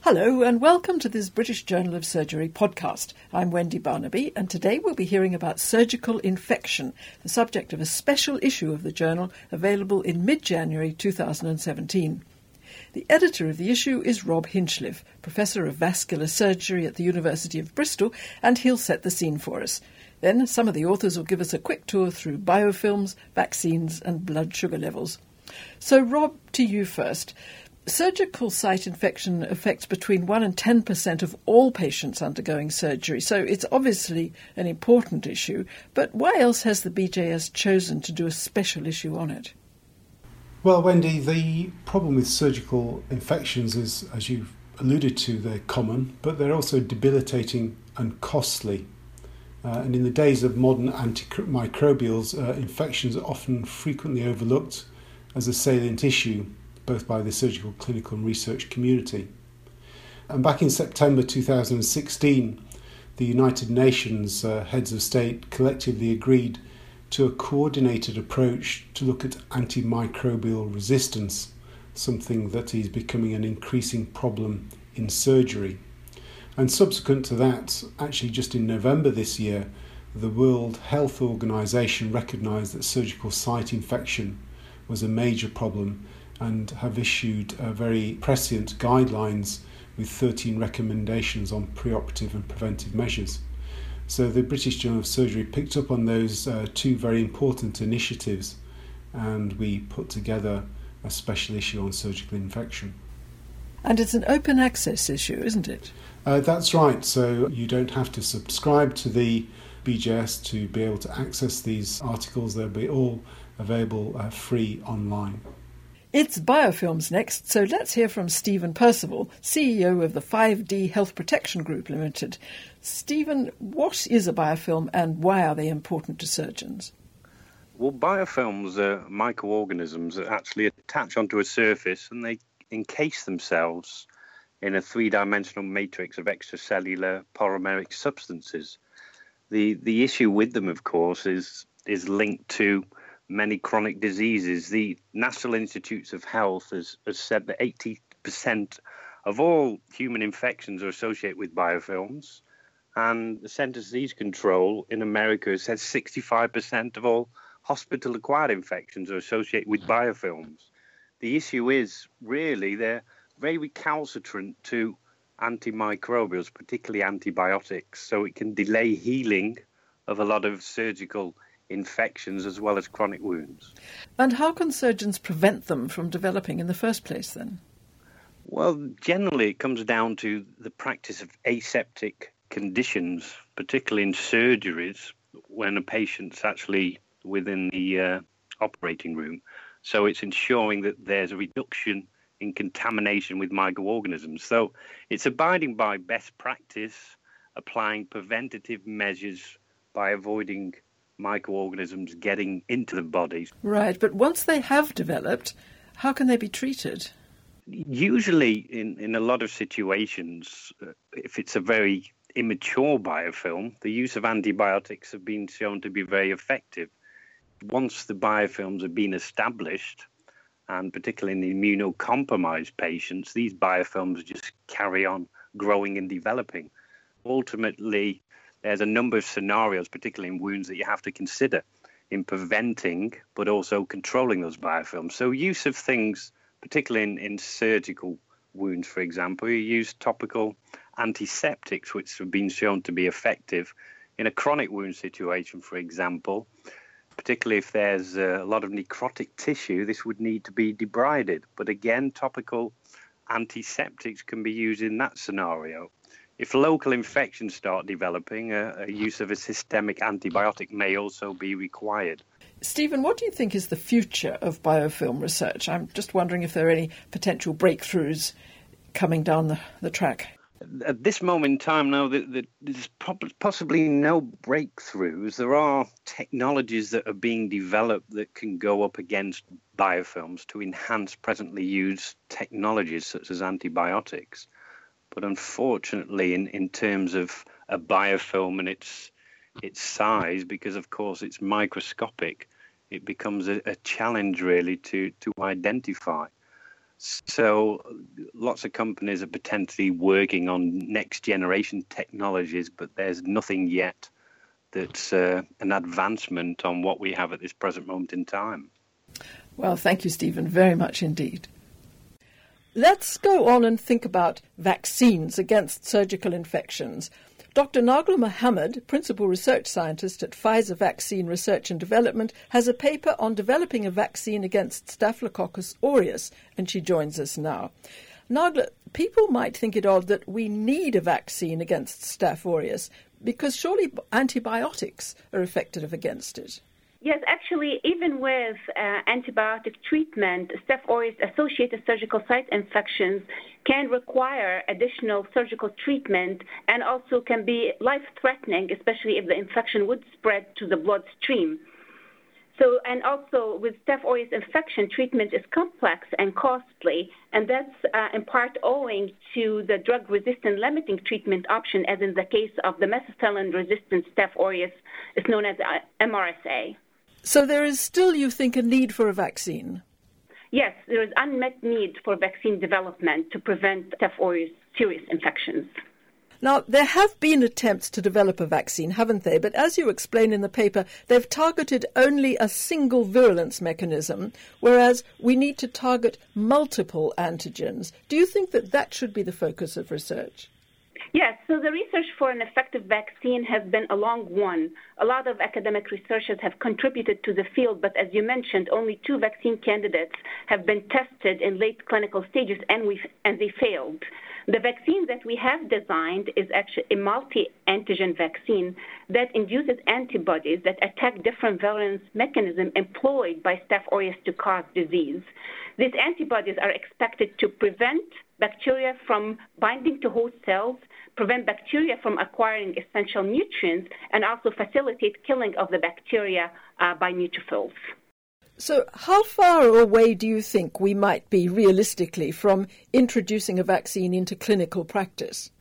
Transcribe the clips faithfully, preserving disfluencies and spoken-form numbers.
Hello and welcome to this British Journal of Surgery podcast. I'm Wendy Barnaby and today we'll be hearing about surgical infection, the subject of a special issue of the journal available in mid-January two thousand seventeen. The editor of the issue is Rob Hinchliffe, Professor of Vascular Surgery at the University of Bristol, and he'll set the scene for us. Then some of the authors will give us a quick tour through biofilms, vaccines and blood sugar levels. So Rob, to you first. Surgical site infection affects between one and ten percent of all patients undergoing surgery, so it's obviously an important issue. But why else has the B J S chosen to do a special issue on it? Well, Wendy, the problem with surgical infections is, as you've alluded to, they're common, but they're also debilitating and costly. Uh, and in the days of modern antimicrobials, uh, infections are often frequently overlooked as a salient issue, both by the surgical, clinical and research community. And back in September two thousand sixteen, the United Nations uh, heads of state collectively agreed to a coordinated approach to look at antimicrobial resistance, something that is becoming an increasing problem in surgery. And subsequent to that, actually just in November this year, the World Health Organization recognised that surgical site infection was a major problem and have issued uh, very prescient guidelines with thirteen recommendations on preoperative and preventive measures. So the British Journal of Surgery picked up on those uh, two very important initiatives, and we put together a special issue on surgical infection. And it's an open access issue, isn't it? Uh, that's right. So you don't have to subscribe to the B J S to be able to access these articles. They'll be all available uh, free online. It's biofilms next, so let's hear from Stephen Percival, C E O of the five D Health Protection Group Limited. Stephen, what is a biofilm and why are they important to surgeons? Well, biofilms are microorganisms that actually attach onto a surface and they encase themselves in a three-dimensional matrix of extracellular polymeric substances. The the issue with them, of course, is is linked to many chronic diseases. The National Institutes of Health has, has said that eighty percent of all human infections are associated with biofilms, and the Centers for Disease Control in America has said sixty-five percent of all hospital-acquired infections are associated with biofilms. The issue is really they're very recalcitrant to antimicrobials, particularly antibiotics, so it can delay healing of a lot of surgical infections as well as chronic wounds. And how can surgeons prevent them from developing in the first place then? Well, generally it comes down to the practice of aseptic conditions, particularly in surgeries when a patient's actually within the uh, operating room. So it's ensuring that there's a reduction in contamination with microorganisms. So it's abiding by best practice, applying preventative measures by avoiding microorganisms getting into the body. Right, but once they have developed, how can they be treated? Usually, in, in a lot of situations, uh, if it's a very immature biofilm, the use of antibiotics have been shown to be very effective. Once the biofilms have been established, and particularly in the immunocompromised patients, these biofilms just carry on growing and developing. Ultimately, there's a number of scenarios, particularly in wounds, that you have to consider in preventing but also controlling those biofilms. So use of things, particularly in, in surgical wounds, for example, you use topical antiseptics, which have been shown to be effective. In a chronic wound situation, for example, particularly if there's a lot of necrotic tissue, this would need to be debrided. But again, topical antiseptics can be used in that scenario. If local infections start developing, a, a use of a systemic antibiotic may also be required. Stephen, what do you think is the future of biofilm research? I'm just wondering if there are any potential breakthroughs coming down the, the track. At this moment in time, no, the, the, there's possibly no breakthroughs. There are technologies that are being developed that can go up against biofilms to enhance presently used technologies such as antibiotics. But unfortunately, in, in terms of a biofilm and its its size, because of course it's microscopic, it becomes a, a challenge really to, to identify. So lots of companies are potentially working on next generation technologies, but there's nothing yet that's uh, an advancement on what we have at this present moment in time. Well, thank you, Stephen, very much indeed. Let's go on and think about vaccines against surgical infections. Doctor Naghla Mohammed, Principal Research Scientist at Pfizer Vaccine Research and Development, has a paper on developing a vaccine against Staphylococcus aureus, and she joins us now. Naghla, people might think it odd that we need a vaccine against Staph aureus, because surely antibiotics are effective against it. Yes, actually, even with uh, antibiotic treatment, Staph aureus-associated surgical site infections can require additional surgical treatment and also can be life-threatening, especially if the infection would spread to the bloodstream. So, and also with Staph aureus infection, treatment is complex and costly, and that's uh, in part owing to the drug-resistant limiting treatment option, as in the case of the methicillin-resistant Staph aureus, is known as M R S A. So there is still, you think, a need for a vaccine? Yes, there is unmet need for vaccine development to prevent Staph aureus serious infections. Now, there have been attempts to develop a vaccine, haven't they? But as you explain in the paper, they've targeted only a single virulence mechanism, whereas we need to target multiple antigens. Do you think that that should be the focus of research? Yes, so the research for an effective vaccine has been a long one. A lot of academic researchers have contributed to the field, but as you mentioned, only two vaccine candidates have been tested in late clinical stages, and we and they failed. The vaccine that we have designed is actually a multi-antigen vaccine that induces antibodies that attack different virulence mechanisms employed by Staph aureus to cause disease. These antibodies are expected to prevent bacteria from binding to host cells, prevent bacteria from acquiring essential nutrients, and also facilitate killing of the bacteria uh, by neutrophils. So how far away do you think we might be realistically from introducing a vaccine into clinical practice?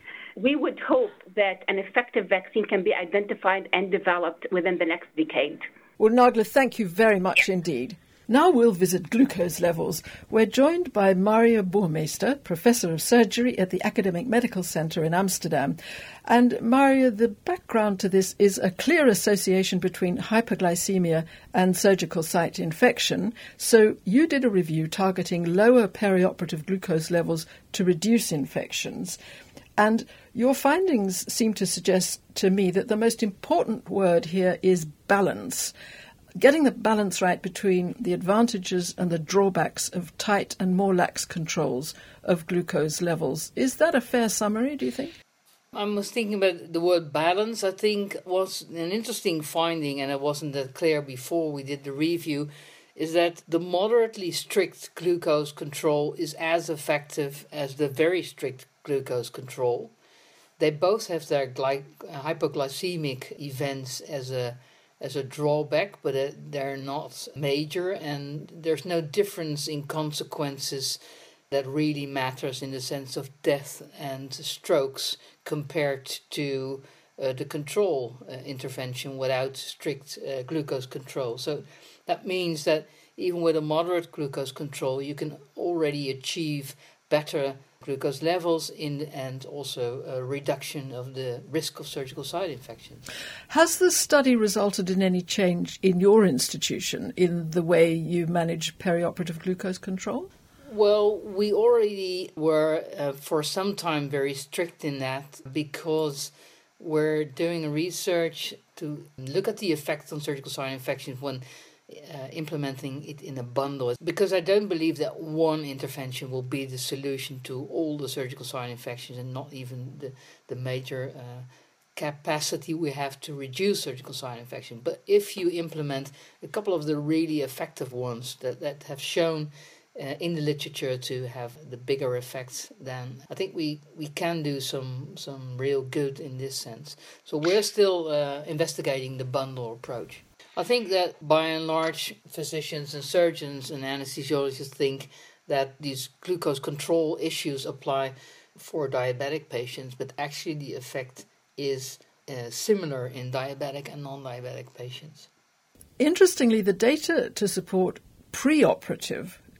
We would hope that an effective vaccine can be identified and developed within the next decade. Well, Naghla, thank you very much indeed. Now we'll visit glucose levels. We're joined by Maria Boermeester, Professor of Surgery at the Academic Medical Center in Amsterdam. And Maria, the background to this is a clear association between hyperglycemia and surgical site infection. So you did a review targeting lower perioperative glucose levels to reduce infections. And your findings seem to suggest to me that the most important word here is balance. Getting the balance right between the advantages and the drawbacks of tight and more lax controls of glucose levels. Is that a fair summary, do you think? I was thinking about the word balance. I think was an interesting finding, and it wasn't that clear before we did the review, is that the moderately strict glucose control is as effective as the very strict glucose control. They both have their gly- hypoglycemic events as a as a drawback, but uh, they're not major, and there's no difference in consequences that really matters in the sense of death and strokes compared to uh, the control uh, intervention without strict uh, glucose control. So that means that even with a moderate glucose control, you can already achieve better glucose levels in and also a reduction of the risk of surgical site infections. Has the study resulted in any change in your institution in the way you manage perioperative glucose control? Well, we already were uh, for some time very strict in that because we're doing research to look at the effects on surgical site infections when Uh, implementing it in a bundle, because I don't believe that one intervention will be the solution to all the surgical site infections and not even the, the major uh, capacity we have to reduce surgical site infection. But if you implement a couple of the really effective ones that, that have shown uh, in the literature to have the bigger effects, then I think we, we can do some, some real good in this sense. So we're still uh, investigating the bundle approach. I think that by and large, physicians and surgeons and anesthesiologists think that these glucose control issues apply for diabetic patients, but actually the effect is uh, similar in diabetic and non-diabetic patients. Interestingly, the data to support preoperative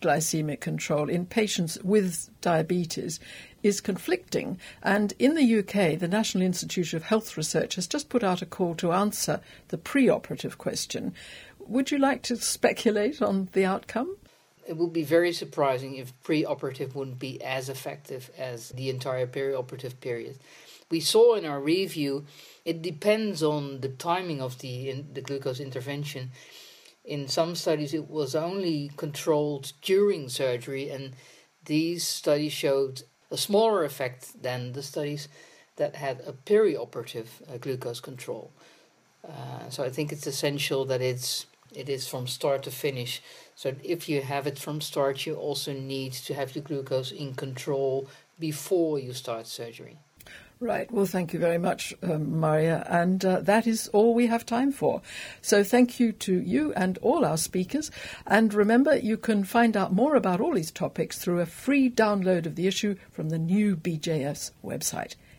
glycemic control in patients with diabetes is conflicting. And in the U K, the National Institute of Health Research has just put out a call to answer the pre-operative question. Would you like to speculate on the outcome? It would be very surprising if pre-operative wouldn't be as effective as the entire peri-operative period. We saw in our review, it depends on the timing of the, in, the glucose intervention. In some studies, it was only controlled during surgery, and these studies showed a smaller effect than the studies that had a peri-operative uh, glucose control. Uh, so I think it's essential that it's it is from start to finish. So if you have it from start, you also need to have your glucose in control before you start surgery. Right. Well, thank you very much, um, Maria. And uh, that is all we have time for. So thank you to you and all our speakers. And remember, you can find out more about all these topics through a free download of the issue from the new B J S website.